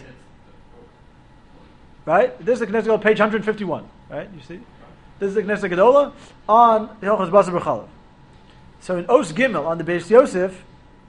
Right. This is the Knesset Gedolah, page 151. Right. You see, this is the Knesset Gedolah on the Hilchos Basar B'Chalav. So in Os Gimel on the Beis Yosef.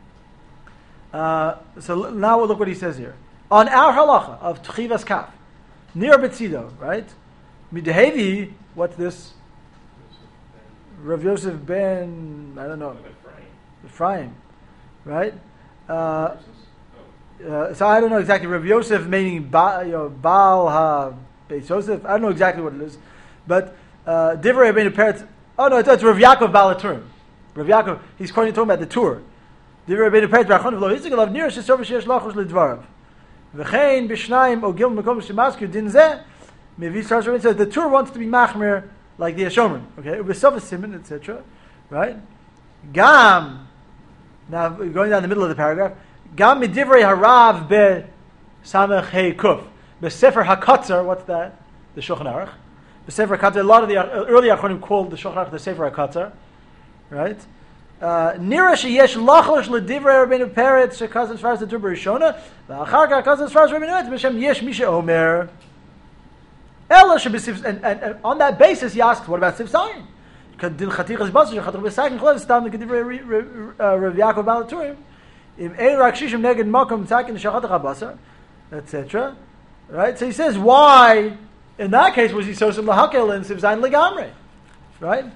So now we'll look what he says here. On our halacha of Tchivas Kaf, near Betzido, right? Midehevi, what's this? Rav Yosef ben, I don't know, Ephraim, right? So I don't know exactly. Rav Yosef meaning Baal Ha Beis Yosef. I don't know exactly what it is, but Divrei Rabbeinu Peretz. Oh no, it's Rav Yaakov Baal HaTurim. Rav Yaakov, he's talking about the Tur. Divrei Rabbeinu Peretz B'Achon V'Lo Yitzchak Alav Nir Shesov Sheyesh Lachos LeDvarav. V'chein B'Shnayim Ogil Mekom Shemaskir Din Zeh. Mevi Sarz Rabbeinu says the Tur wants to be machmir like the Yeshomrim. Okay, Ubesov Siman, etc. Right? Gam. Now going down the middle of the paragraph. Gam Midivrei Harav Be Samech Hey Kuf. Besefer HaKatzar. What's that? The Shulchan Aruch. Besefer HaKatzar. A lot of the early Achronim called the Shulchan Aruch the Sefer HaKatzar. Right? Nira sheyesh lachos ledivrei Rabbeinu Peretz shekazan shvaras the Tur B'Rishona v'achar כך kazan shvaras Rabbeinu Peretz b'shem yesh misha omer ela shebesiv, and on that basis he asks, what about Siv Zayin? Kadin chatichas basar shechatich b'sakin chlev stam l'kedivrei Rav Yaakov Baal HaTurim im ein rak shishim neged makom tzakin shechatich basar, etc. Right? So he says, why in that case was he sosim lahakel and Siv Zayin legamre? Right?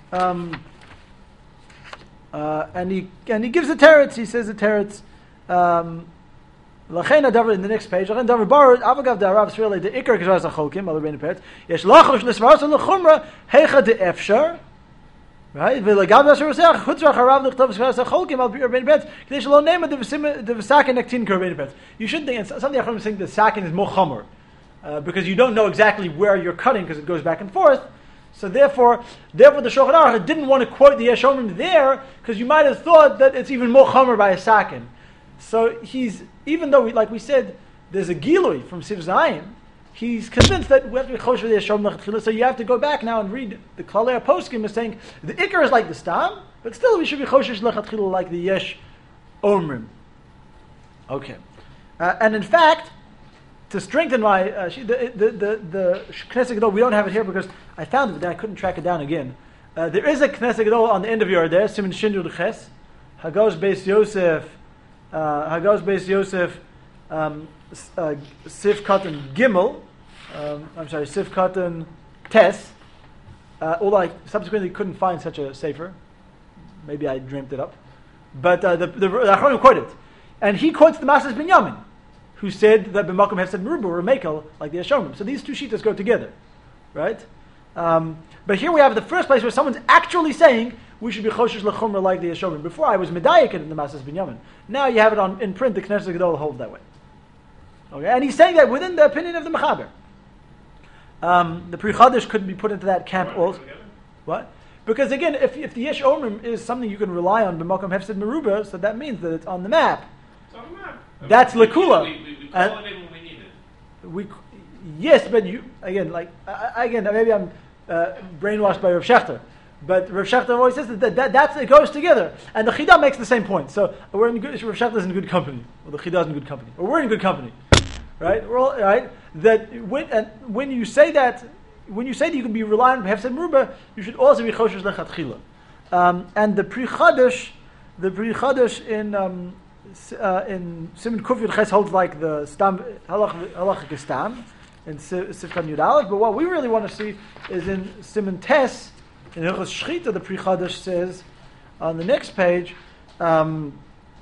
And he gives the teretz. He says the teretz. L'chein adavar in the next page. L'chein adavar bar avagav da'arav srele the ikar k'zvaz achokim al Rabbeinu Peretz. Yesh lachos l'svaros l'chumra heicha de'efshar. Right. V'legav asher v'seach chutzrach harav l'chtav svaros achokim al Rabbeinu Peretz. K'dei shelo nema the v'sakin nektin k'Rabbeinu Peretz. You shouldn't think. And some of the Achronim think the sakin is mochamer because you don't know exactly where you're cutting because it goes back and forth. So therefore, the Shulchan Aruch didn't want to quote the Yesh Omrim there because you might have thought that it's even more chomer by a sakin. So even though like we said, there's a gilui from Siv Zayin, he's convinced that we have to be chosh for the Yesh Omrim. So you have to go back now and read the Klalei Poskim is saying the ikar is like the stam, but still we should be choshesh lechatchila like the Yesh Omrim. Okay, and in fact, to strengthen my the Knesset Gedolah, we don't have it here because I found it, but then I couldn't track it down again. There is a Knesset Gedolah on the end of your there, Siman Shin Yud Ches, Hagos Beis Yosef, Sif Katan Gimel, Sif Katan Tes. Although I subsequently couldn't find such a sefer, maybe I dreamt it up, but the Achronim quote it, and he quotes the Masas Binyamin, who said that b'makom hefsed meruba or mekel like the Yeshomrim. So these two shitas go together, right? But here we have the first place where someone's actually saying we should be choshesh lechumra like the Yeshomrim. Before I was medayik in the Masas Binyamin. Now you have it in print. The Knesset Gedolah holds that way. Okay, and he's saying that within the opinion of the Mechaber. The Pri Chadash couldn't be put into that camp also. What? Because again, if the Yesh Omrim is something you can rely on b'makom hefsed meruba, so that means that it's on the map. It's on the map. That's Lekula. We call it in when we need it. Yes, but you again, maybe I'm brainwashed by Rav Shechter, but Rav Shechter always says that it goes together, and the Chidah makes the same point. So Rav Shechter's in good company, or the Chidah's in good company, or we're in good company, right? We're all right. That when you say that you can be reliant on Hefsed Meruba, you should also be choshesh lechatchila. And the Pri Chadash in Siman Kuf Yud Ches holds like the stam halachic stam in Sifkan Yud Aleph, but what we really want to see is in Siman Tes in Hilchos Shchita. The Pri Chadash says on the next page in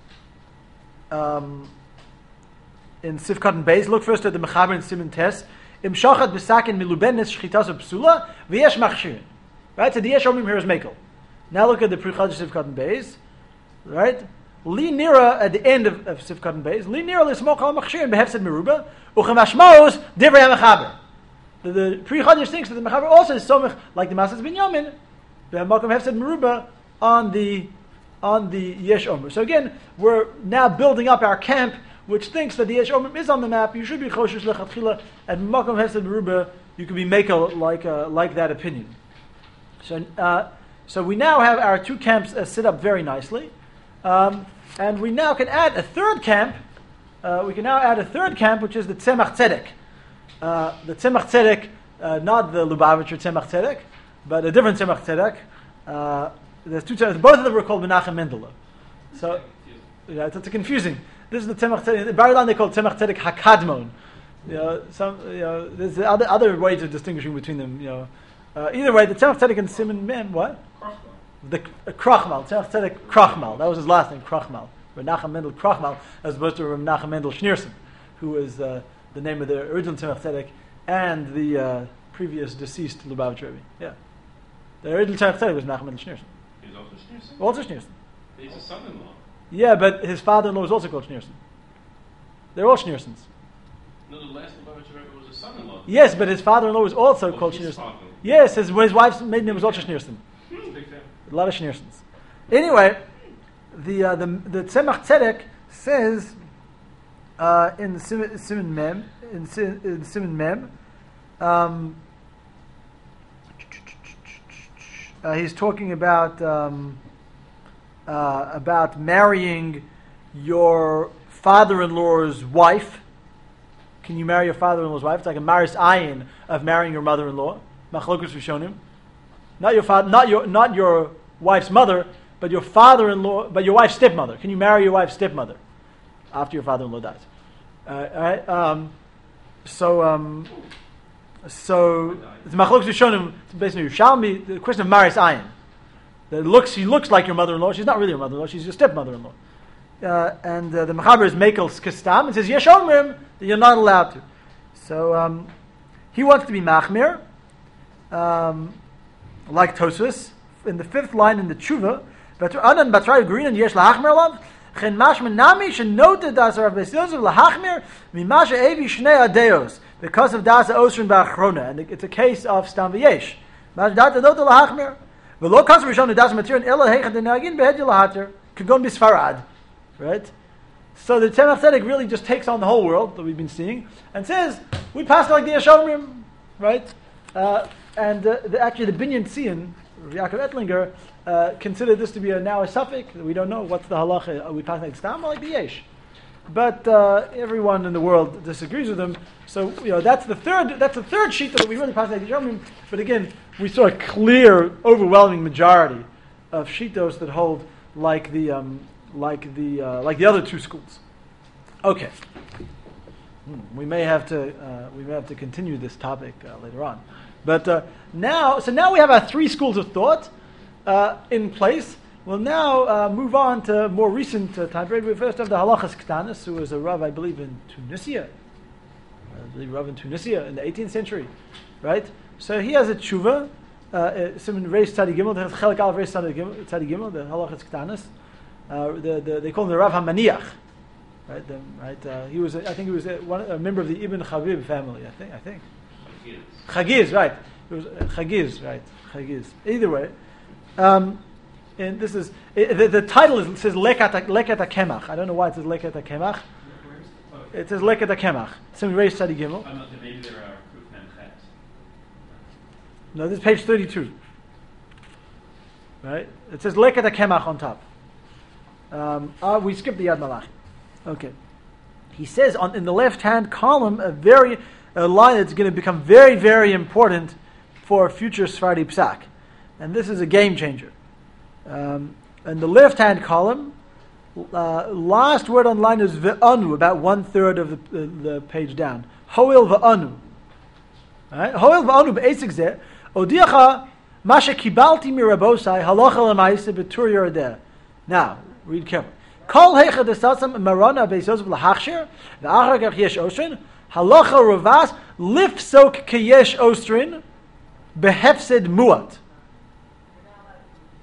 Sifkat Beis. Look first at the Mechaber in Siman Tes. Im shachat b'sakin milubenes shchitas psula v'yesh machshirin. Right, so the Yesh Omrim here is mekel. Now look at the Pri Chodesh Sivkatan Beis, right? Li nira at the end of Sivkatan Beis. Li nira l'smoch al machshir behefsed meruba uchemashmaos divrei hamechaber. The Pri Chodesh thinks that the mechaber also is somech like the Masas Binyamin, the makom hefsed meruba on the Yesh Omer. So again, we're now building up our camp, which thinks that the Yesh Omer is on the map. You should be choshesh lechatchila, and makom hefsed meruba you can be makel like that opinion. So we now have our two camps set up very nicely, and we now can add a third camp. We can now add a third camp, which is the Tzemach Tzedek. The Tzemach Tzedek, not the Lubavitcher Tzemach Tzedek, but a different Tzemach Tzedek. There's two Tzemach. Both of them were called Menachem Mendele. So it's confusing. This is the Tzemach Tzedek. In Bar Ilan they call Tzemach Tzedek Hakadmon. There's other ways of distinguishing between them. Either way, the Tzemach Tzedek and Siman Mem, what? The Krachmal, Tzemach Tzedek Krachmal. That was his last name, Krachmal. Menachem Mendel Krachmal, as opposed to Menachem Mendel Schneerson, who was the name of the original Tzemach Tzedek and the previous deceased Lubavitcher Rebbe. Yeah, the original Tzemach Tzedek was Menachem Mendel Schneerson. He was also Schneerson? Also Schneerson. He's a son-in-law. Yeah, but his father-in-law was also called Schneerson. They're all Schneersons. No, the last Lubavitcher Rebbe was a son-in-law. Yes, but his father-in-law was also called his Schneerson. father. Yes, his wife's maiden name was also Schneerson. Big fan. A lot of Schneersons. Anyway, the Tzemach Tzedek says in Siman Mem, in Siman Mem, he's talking about marrying your father-in-law's wife. Can you marry your father-in-law's wife? It's like a maris ayin of marrying your mother-in-law. Machlokus Rishonim. Not your wife's mother, but your father-in-law, but your wife's stepmother. Can you marry your wife's stepmother after your father-in-law dies? So it's Machlokus Rishonim. It's basically Yerushalmi. The question of maris ayin. She looks like your mother-in-law. She's not really your mother-in-law. She's your stepmother-in-law. And the Mechaber is Mekel Skistam and says Yesh Omrim that you're not allowed to. So he wants to be Machmir, like Tosfos in the fifth line in the Tshuva. But Anan Batray Green and Yesh Lahachmir Lav Chen Mashman Nami shenoted das Rav Beis Yosef Lahachmir Mimasha Evi Shnei Adeos because of das Osrin Ba'achrona, and it's a case of Stam V'Yesh. Mash Dat Adot Lahachmir V'lo Kas Rishon Das Matir Ela Heichad Denagin Behedi Lahater Kagon Bisfarad. Right? So the Tzemach Tzedek really just takes on the whole world that we've been seeing and says, we pass it like the Yeshomrim, right? Actually the Binyan Tzion, Yaakov Ettlinger, considered this to be now a suffix. We don't know what's the halacha. Are we passing like Stam or like the Yesh? But everyone in the world disagrees with them. So that's the third sheet that we really pass like the Yeshomrim. But again, we saw a clear, overwhelming majority of shitos that hold like the other two schools. Okay, we may have to continue this topic later on, but now we have our three schools of thought in place. We'll now move on to more recent time period. We first have the Halachas Ktanis, who was a Rav, I believe, in Tunisia. Rav in Tunisia in the 18th century, right? So he has a tshuva, Simon Reish Tzadi Gimel, the Chelek Aleph Reish Tzadi Gimel, the Halachas Ktanis. They call him the Rav HaManiach, right? He was, I think, he was a member of the Ibn Chabib family. I think. Chagiz, right? It was Chagiz, right? Chagiz. Either way, and this is the title says Lekat HaKemach. I don't know why it says Lekat HaKemach. It says Lekat HaKemach. Some Reish Tzadi Gimel. Maybe there are proof and chet. No, this is page 32. Right? It says Lekat HaKemach on top. We skipped the Yad Malachi. Okay. He says in the left-hand column a line that's going to become very, very important for future Sephardi Psak. And this is a game changer. In the left-hand column, last word on line is Ve'anu, about 1/3 of the page down. Hoil Ve'anu. Right? Hoil Ve'anu be'esik zeh, Odiacha Masha Kibalti Mirabosai Halacha L'maisa B'tur Yerodeh. Now, read carefully. Kol heichad esasam marana Beis Yosef lahachshir ve'achar kach yesh osrin halacha ravas lifsok keyesh osrin behefsed muat.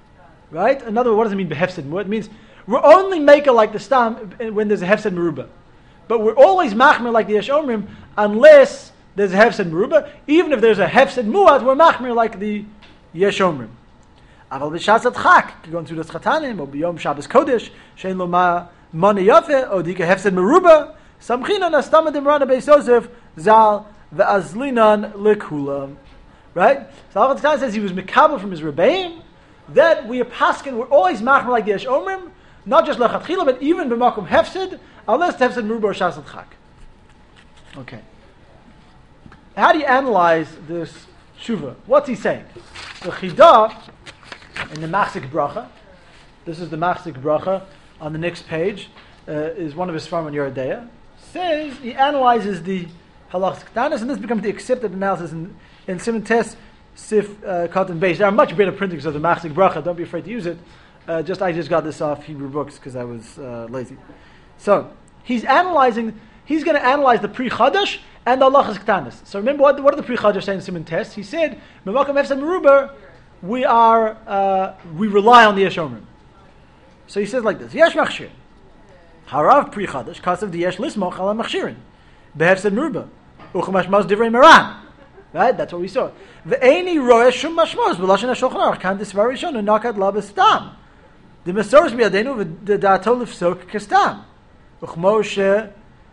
Right? In other words, what does it mean behefsed muad? It means we're only maker like the stam when there's a hefsed meruba. But we're always machmir like the Yesh Omrim unless there's a hefsed meruba. Even if there's a hefsed muad, we're machmir like the Yesh Omrim. Aval b'shas adchak, going through the Chatanim, or b'yom Shabbos Kodesh, shein lo mani yafe, or dika hefsed meruba, samchinan astamad imrana beis Yosef, zal ve'azlinan lekulam. Right? So Aval Tzkan says he was mekabel from his rebbeim, that we are paskin, we're always machmir like the Yesh Omrim, not just lechatchila, but even b'makom hefsed, unless the hefsed meruba or shas adchak. Okay. How do you analyze this tshuva? What's he saying? The Chidah, in the Machzik Bracha, this is the Machzik Bracha on the next page, is one of his farm on Yeridea, says, he analyzes the halachas ktanas, and this becomes the accepted analysis in Siman Tes, Sif, Katan Beis. There are much better printings of the Machzik Bracha, don't be afraid to use it. I just got this off Hebrew books because I was lazy. So, he's going to analyze the Pri Chadash and the halachas ktanas. So remember, what did the Pri Chadash say in Siman Tes? He said, Mevakim Hefsed Meruba, we rely on the Yesh Omrim. So he says like this: Yesh machshir, harav pri chadash, kasav the Yesh lismoch ala machshirin, behefsed meruba, uchamashmos divrei Maran. Right, that's what we saw. Ve'eni roesh shum mashmos b'lashon hashulchan aruch kan disvar rishon u'nakat la b'stam. The mesoros b'yadenu v'dato lifsok kastam. Uchmoshe.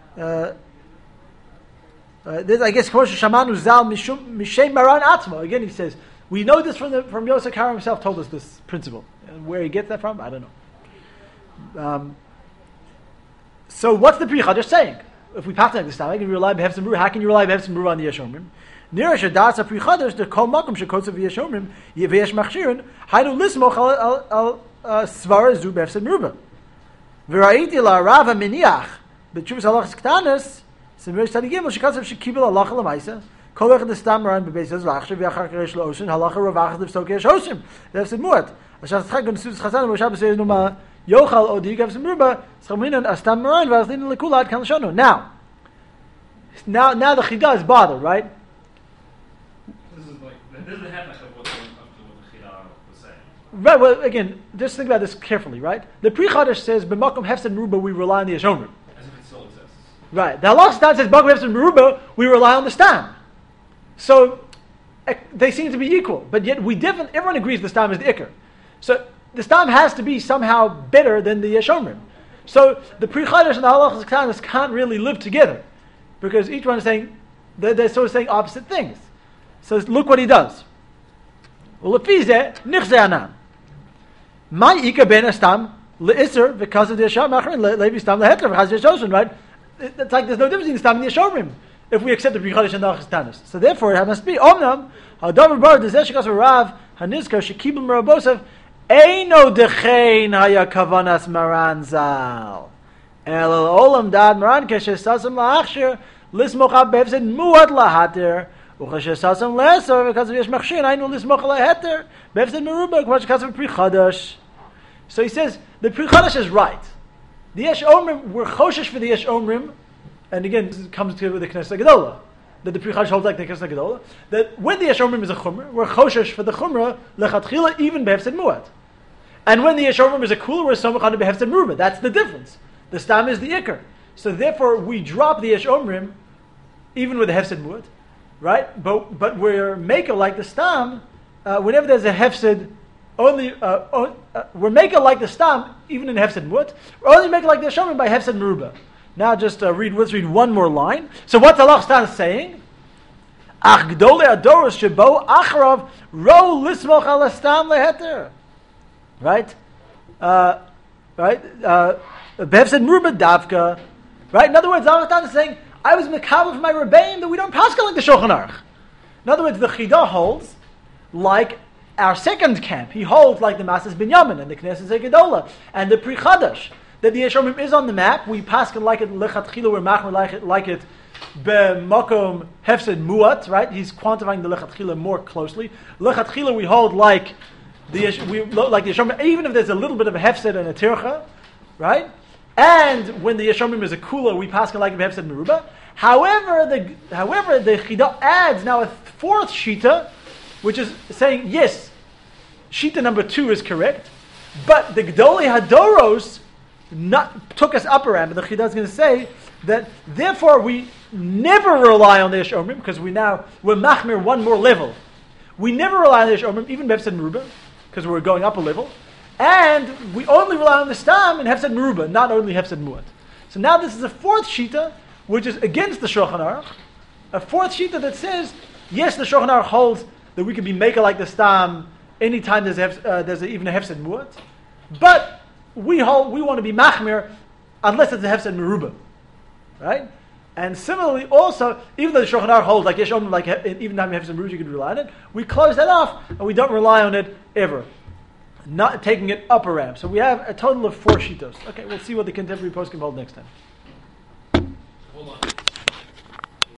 This, I guess, Kosher Shamanu Zal Mishem Maran Atma. Again, he says, we know this from Yosef Karo himself told us this principle. And where he gets that from, I don't know. So what's the Pri Chadash saying? If we pass like this time, how can you rely on Hefsed Meruba? How can you rely on Hefsed Meruba on the Yesh Omrim? Nira Shadas Pri Chadash, the Kol Makom Shekotzav Yesh Omrim, Yevesh Machshirin, Hainu Lismoch al Svara Zu Hefsed Meruba. V'ra'iti la Rava Miniach, B'tshuvas Halachas Ktanas, Semir Tzadi Gimel, Shekotzav Shekibel Halacha L'maisa, Kol Echad Estam Maran B'beis Hazrachshav, Yachar Keresh L'Osin, Halacha Ravachas L'Vstok Yesh Osim, Hefsed Muat. Ashas Tzchak Gon Sudus Chazan, Moshe B'Seir Numa, Yochal Odi Hefsed Meruba, Schaminan Astam Maran, V'Azlin L'Kulat Kan L'Shono. Now the Chidah is bothered, right? This is half of what the Chidah was saying. Right, well, again, just think about this carefully, right? The Pri Chadash says, B'makom Hefsed Meruba, we rely on the Yesh Omrim. As if it still exists. Right. The halachas Stam says, B'makom Hefsed Meruba, we rely on the Stam. So, they seem to be equal, but yet everyone agrees the Stam is the Iker. So, the Stam has to be somehow better than the Yesh Omrim. So, the Pri Chadash and the halachas Ktanos can't really live together, because each one is saying, they're sort of saying opposite things. So, look what he does. Ulefizeh, nichzeh anam. My Ika ben Stam le'isr because of the Yesham Achrin le'vi Stam le'hetler v'chaz Yeshoshin, right? It's like there's no difference between Stam and Yeshomrim if we accept the Pri Chadash and the Halachas Ktanos. So therefore it must be Omnam Hadavar Bar Dezeh Shekas Rav Hanizkar Shekibel Merabosav Eino Dechein Haya Kavanas Maran Zal El Olam Dad Maran Keshes Sasam La'achshir Lismoch HaBevzed Muad Lahater Uchashes Sasam Le'esor because of Yesh Machshin Ainu Lismoch Laheter Bevzed Meruba because of Pri Chadash. So he says the Pri Chadash is right. The Yesh Omrim, we're choshesh for the Yesh Omrim, and again this comes to with the Knesset Gedola, that the Pri Chadash holds like the Knesset Gedola, that when the Yesh Omrim is a Chumrah, we're choshesh for the Chumrah lechatchila even behefsed muad, and when the Yesh Omrim is a Kula, we're somachad behefsed meruba. That's the difference. The Stam is the Iker, so therefore we drop the Yesh Omrim even with the hefsed muad, right? But we're maker like the Stam. Whenever there's a hefsed, we're making like the Stam, even in hefsed muat. We're only making like the Shomrim by hefsed meruba. Now let's read one more line. So what's Allah Stam saying? Ach gdole adoros shebo acharav ro lismoch ala Stam leheter. Right? Behefsed meruba davka. Right? In other words, Allah Stam is saying, I was mekabel for my rebbeim that we don't pass like the Shulchan Aruch. In other words, the Chidah holds like our second camp. He holds like the Masas Binyamin and the Knesset Gedola and the Pri Chadash that the Yesh Omrim is on the map. We pass like it lechatchila, we're machmer like it b'makom hefsed muat. Right? He's quantifying the lechatchila more closely. Lechatchila we hold like the Yesh Omrim, even if there's a little bit of a hefsed and a tircha, right? And when the Yesh Omrim is a kula, we pass like a hefsed meruba. However, the Chidah adds now a fourth shita, which is saying, yes, Shita number 2 is correct, But the Gedolei Hadoros took us upper ramp, and the Chida is going to say that therefore we never rely on the Yesh Omrim because we're machmir one more level. We never rely on the Yesh Omrim, even Hefsed Meruba, because we're going up a level, and we only rely on the Stam in Hefsed Meruba, not only Hefsed Muat. So now this is a fourth Shita, which is against the Shulchan Aruch, a fourth Shita that says, yes, the Shulchan Aruch holds that we can be maker like the Stam anytime there's even a Hefsed Muat, but we want to be machmir unless it's a Hefsed Meruba, right? And similarly, also, even though the Shulchan Aruch holds like Yesh Omrim, like even time Hefsed Meruba you could rely on it, we close that off and we don't rely on it ever, not taking it up a ramp. So we have a total of 4 shitos. Okay, we'll see what the contemporary poskim hold next time.